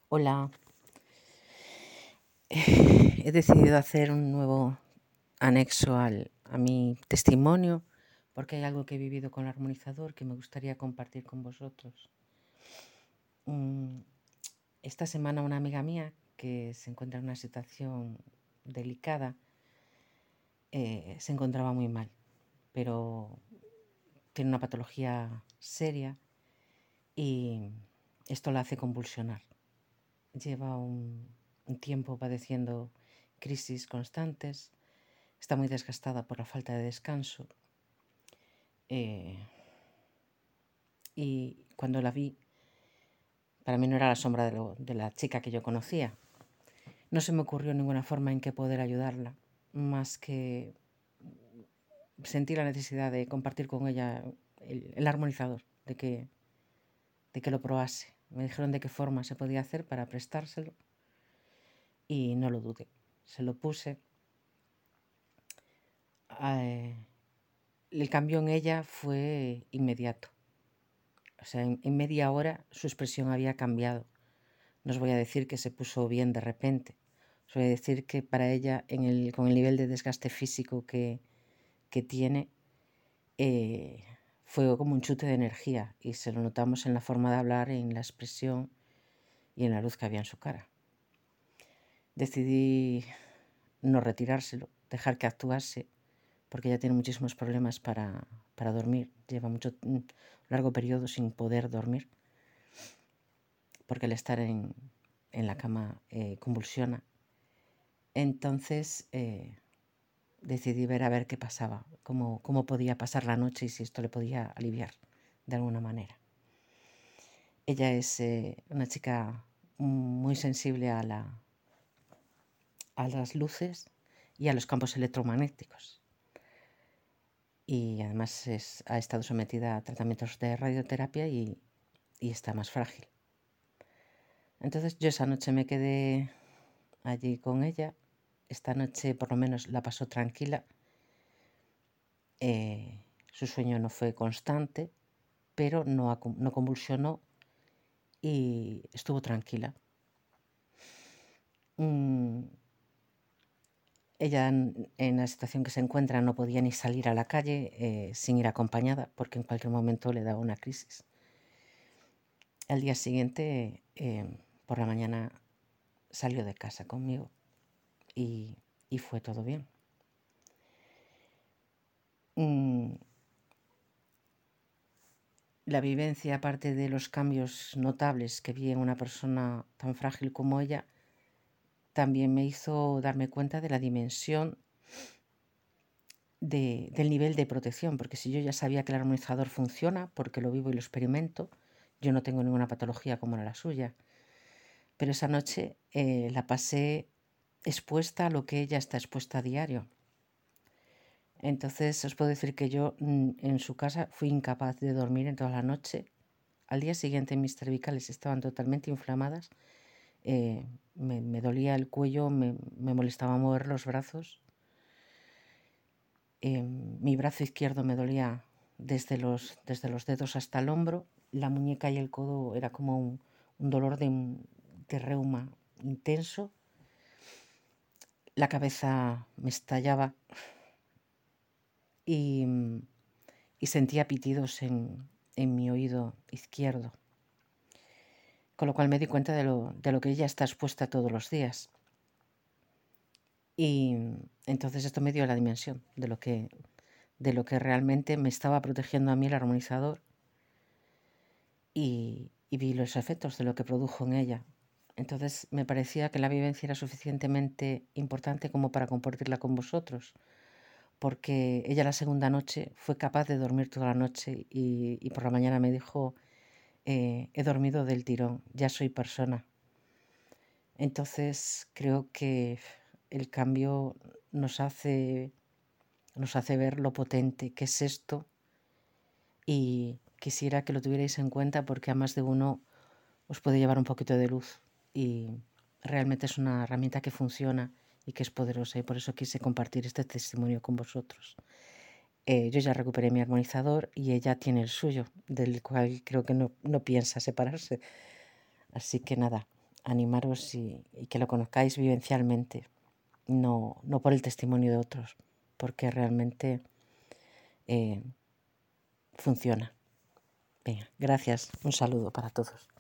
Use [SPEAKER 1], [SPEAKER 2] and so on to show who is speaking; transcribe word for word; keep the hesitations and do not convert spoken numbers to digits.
[SPEAKER 1] Hola, he decidido hacer un nuevo anexo al, a mi testimonio porque hay algo que he vivido con el armonizador que me gustaría compartir con vosotros. Mm, Esta semana una amiga mía que se encuentra en una situación delicada eh, se encontraba muy mal, pero tiene una patología seria y esto la hace convulsionar. Lleva un, un tiempo padeciendo crisis constantes. Está muy desgastada por la falta de descanso. Eh, y cuando la vi, para mí no era la sombra de, lo, de la chica que yo conocía. No se me ocurrió ninguna forma en que poder ayudarla, más que sentí la necesidad de compartir con ella el, el armonizador, de que, de que lo probase. Me dijeron de qué forma se podía hacer para prestárselo y no lo dudé. Se lo puse. Eh, el cambio en ella fue inmediato. O sea, en, en media hora su expresión había cambiado. No os voy a decir que se puso bien de repente. Os voy a decir que para ella, en el, con el nivel de desgaste físico que, que tiene, eh, fue como un chute de energía y se lo notamos en la forma de hablar, en la expresión y en la luz que había en su cara. Decidí no retirárselo, dejar que actuase, porque ella tiene muchísimos problemas para, para dormir. Lleva mucho un largo periodo sin poder dormir, porque al estar en, en la cama eh, convulsiona. Entonces eh, decidí ver a ver qué pasaba, cómo, cómo podía pasar la noche y si esto le podía aliviar de alguna manera. Ella es eh, una chica muy sensible a, la, a las luces y a los campos electromagnéticos. Y además es, ha estado sometida a tratamientos de radioterapia y, y está más frágil. Entonces yo esa noche me quedé allí con ella. Esta noche por lo menos la pasó tranquila. Eh, su sueño no fue constante, pero no, no convulsionó y estuvo tranquila. Mm, ella en, en la situación que se encuentra no podía ni salir a la calle eh, sin ir acompañada porque en cualquier momento le daba una crisis. Al día siguiente, eh, por la mañana, salió de casa conmigo y, y fue todo bien. Mm, la vivencia, aparte de los cambios notables que vi en una persona tan frágil como ella, también me hizo darme cuenta de la dimensión de, del nivel de protección, porque si yo ya sabía que el armonizador funciona, porque lo vivo y lo experimento, yo no tengo ninguna patología como la suya, pero esa noche eh, la pasé expuesta a lo que ella está expuesta a diario. Entonces os puedo decir que yo en su casa fui incapaz de dormir en toda la noche. Al día siguiente mis cervicales estaban totalmente inflamadas, eh, me, me dolía el cuello, me, me molestaba mover los brazos. Eh, mi brazo izquierdo me dolía desde los, desde los dedos hasta el hombro. La muñeca y el codo era como un, un dolor de, de reuma intenso. La cabeza me estallaba y, y sentía pitidos en, en mi oído izquierdo. Con lo cual me di cuenta de lo, de lo que ella está expuesta todos los días. Y entonces esto me dio la dimensión de lo que, de lo que realmente me estaba protegiendo a mí el armonizador y, y vi los efectos de lo que produjo en ella. Entonces me parecía que la vivencia era suficientemente importante como para compartirla con vosotros, porque ella la segunda noche fue capaz de dormir toda la noche y, y por la mañana me dijo, eh, he dormido del tirón, ya soy persona. Entonces creo que el cambio nos hace, nos hace ver lo potente que es esto y quisiera que lo tuvierais en cuenta porque a más de uno os puede llevar un poquito de luz y realmente es una herramienta que funciona y que es poderosa y por eso quise compartir este testimonio con vosotros. Eh, yo ya recuperé mi armonizador y ella tiene el suyo, del cual creo que no, no piensa separarse. Así que nada, animaros y, y que lo conozcáis vivencialmente, no, no por el testimonio de otros, porque realmente eh, funciona. Venga, gracias, un saludo para todos.